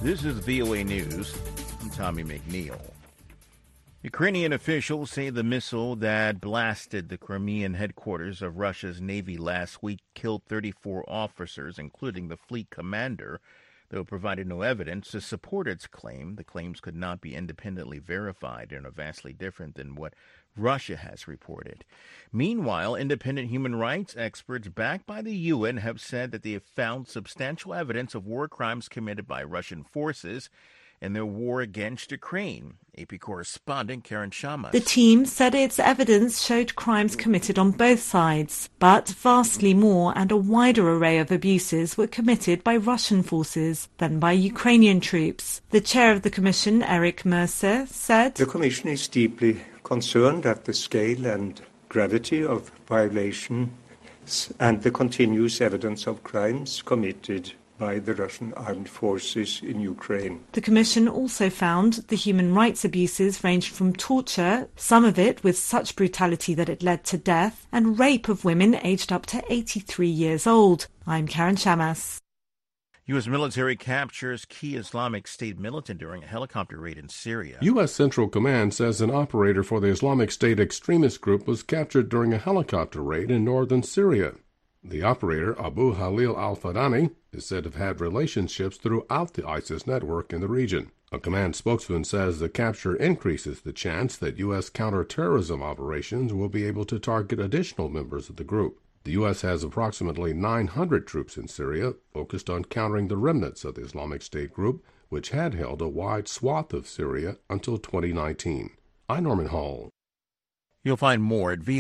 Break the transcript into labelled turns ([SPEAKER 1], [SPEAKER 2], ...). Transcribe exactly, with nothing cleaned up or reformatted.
[SPEAKER 1] This is V O A News. I'm Tommy McNeil. Ukrainian officials say the missile that blasted the Crimean headquarters of Russia's Navy last week killed thirty-four officers, including the fleet commander, though provided no evidence to support its claim. The claims could not be independently verified and are vastly different than what Russia has reported. Meanwhile, independent human rights experts backed by the U N have said that they have found substantial evidence of war crimes committed by Russian forces in their war against Ukraine. A P correspondent Karen Shamas.
[SPEAKER 2] The team said its evidence showed crimes committed on both sides, but vastly more and a wider array of abuses were committed by Russian forces than by Ukrainian troops. The chair of the commission, Eric Mercer, said,
[SPEAKER 3] "The commission is deeply concerned at the scale and gravity of violations and the continuous evidence of crimes committed by the Russian armed forces in Ukraine."
[SPEAKER 2] The Commission also found the human rights abuses ranged from torture, some of it with such brutality that it led to death, and rape of women aged up to eighty-three years old. I'm Karen Shamas.
[SPEAKER 1] U S military captures key Islamic State militant during a helicopter raid in Syria.
[SPEAKER 4] U S Central Command says an operator for the Islamic State extremist group was captured during a helicopter raid in northern Syria. The operator, Abu Halil al-Fadani, is said to have had relationships throughout the ISIS network in the region. A command spokesman says the capture increases the chance that U S counterterrorism operations will be able to target additional members of the group. The U S has approximately nine hundred troops in Syria focused on countering the remnants of the Islamic State group, which had held a wide swath of Syria until twenty nineteen. I'm Norman Hall.
[SPEAKER 1] You'll find more at V